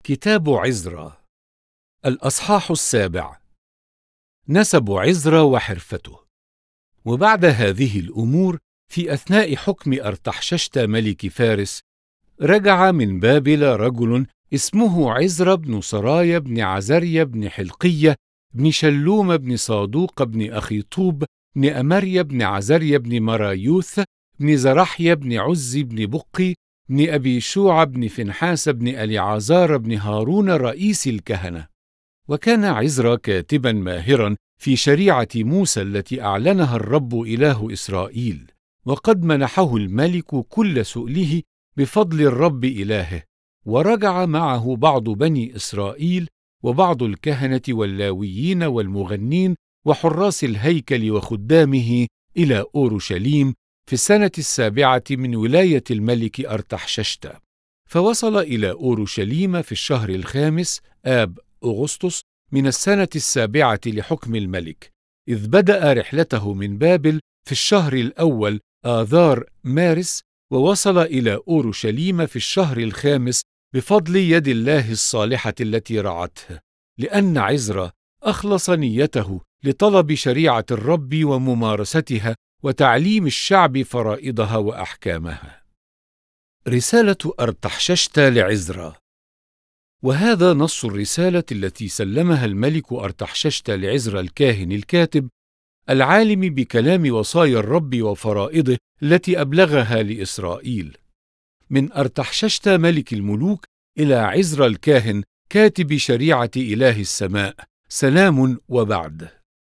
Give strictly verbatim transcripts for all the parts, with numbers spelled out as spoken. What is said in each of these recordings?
كتاب عزرا الأصحاح السابع. نسب عزرا وحرفته. وبعد هذه الأمور في أثناء حكم أرتحششت ملك فارس رجع من بابل رجل اسمه عزرا بن سرايا بن عزريا بن حلقية بن شلوم بن صادوق بن أخيطوب بن أمريا بن عزريا بن مرايوث بن زرحيا بن عزي بن بقي بن أبي شوع بن فنحاس بن أليعازار بن هارون رئيس الكهنة. وكان عزرا كاتبا ماهرا في شريعة موسى التي أعلنها الرب إله إسرائيل، وقد منحه الملك كل سؤله بفضل الرب إلهه. ورجع معه بعض بني إسرائيل وبعض الكهنة واللاويين والمغنين وحراس الهيكل وخدامه إلى أورشليم في السنة السابعة من ولاية الملك أرتحششت. فوصل إلى أورشليم في الشهر الخامس آب أغسطس من السنة السابعة لحكم الملك، إذ بدأ رحلته من بابل في الشهر الأول آذار مارس، ووصل إلى أورشليم في الشهر الخامس بفضل يد الله الصالحة التي رعته، لأن عزرا أخلص نيته لطلب شريعة الرب وممارستها وتعليم الشعب فرائضها وأحكامها. رسالة أرتحششت لعزرا. وهذا نص الرسالة التي سلمها الملك أرتحششت لعزرا الكاهن الكاتب العالم بكلام وصايا الرب وفرائضه التي أبلغها لإسرائيل، من أرتحششت ملك الملوك إلى عزرا الكاهن كاتب شريعة إله السماء، سلام وبعد.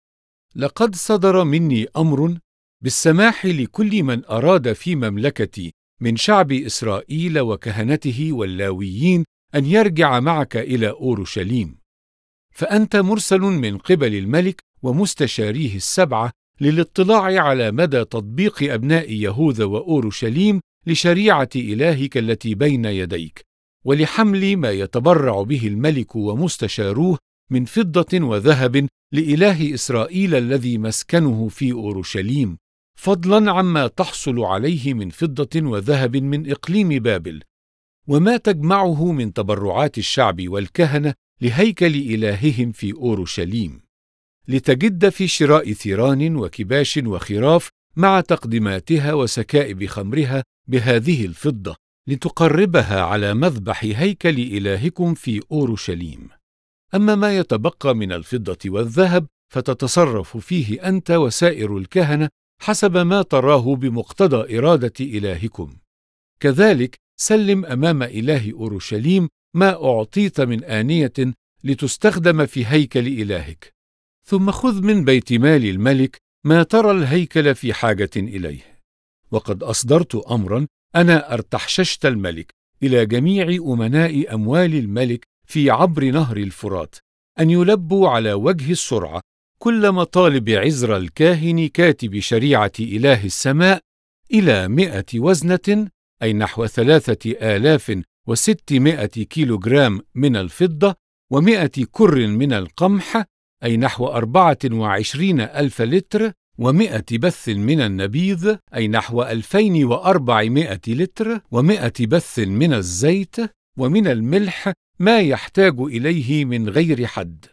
لقد صدر مني أمر بالسماح لكل من أراد في مملكتي من شعب إسرائيل وكهنته واللاويين أن يرجع معك إلى أورشليم، فأنت مرسل من قبل الملك ومستشاريه السبعة للاطلاع على مدى تطبيق أبناء يهوذا وأورشليم لشريعة إلهك التي بين يديك، ولحمل ما يتبرع به الملك ومستشاروه من فضة وذهب لإله إسرائيل الذي مسكنه في أورشليم، فضلا عما تحصل عليه من فضة وذهب من إقليم بابل، وما تجمعه من تبرعات الشعب والكهنة لهيكل إلههم في أورشليم، لتجد في شراء ثيران وكباش وخراف مع تقدماتها وسكائب خمرها بهذه الفضة، لتقربها على مذبح هيكل إلهكم في أورشليم. أما ما يتبقى من الفضة والذهب فتتصرف فيه أنت وسائر الكهنة حسب ما تراه بمقتضى إرادة إلهكم. كذلك سلم أمام إله أورشليم ما أعطيت من آنية لتستخدم في هيكل إلهك، ثم خذ من بيت مال الملك ما ترى الهيكل في حاجة إليه. وقد أصدرت أمرا أنا أرتحششت الملك إلى جميع أمناء أموال الملك في عبر نهر الفرات أن يلبوا على وجه السرعة كل مطالب عزرا الكاهن كاتب شريعة إله السماء إلى مئة وزنة، أي نحو ثلاثة آلاف وستمائة كيلوغرام من الفضة، ومئة كر من القمح، أي نحو أربعة وعشرين ألف لتر، ومئة بث من النبيذ، أي نحو ألفين وأربعمائة لتر، ومئة بث من الزيت، ومن الملح ما يحتاج إليه من غير حد.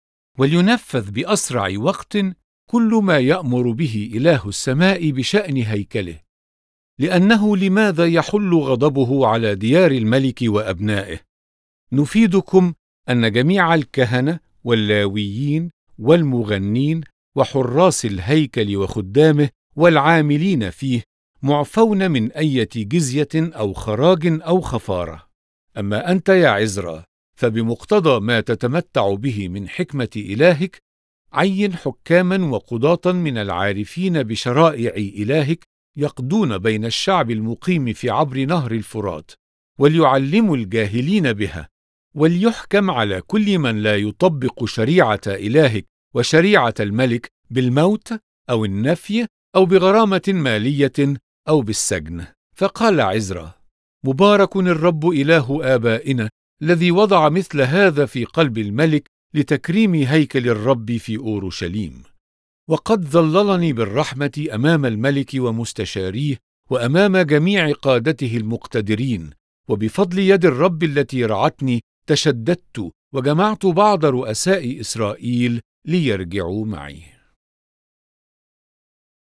ولينفذ بأسرع وقت كل ما يأمر به إله السماء بشأن هيكله، لأنه لماذا يحل غضبه على ديار الملك وأبنائه؟ نفيدكم أن جميع الكهنة واللاويين والمغنين وحراس الهيكل وخدامه والعاملين فيه معفون من أية جزية أو خراج أو خفارة. أما أنت يا عزرا فبمقتضى ما تتمتع به من حكمة إلهك عين حكاما وقضاة من العارفين بشرائع إلهك يقضون بين الشعب المقيم في عبر نهر الفرات، وليعلموا الجاهلين بها، وليحكم على كل من لا يطبق شريعة إلهك وشريعة الملك بالموت أو النفي أو بغرامة مالية أو بالسجن. فقال عزرا: مبارك الرب إله آبائنا الذي وضع مثل هذا في قلب الملك لتكريم هيكل الرب في أورشليم، وقد ظللني بالرحمة أمام الملك ومستشاريه وأمام جميع قادته المقتدرين، وبفضل يد الرب التي رعتني تشددت وجمعت بعض رؤساء إسرائيل ليرجعوا معي.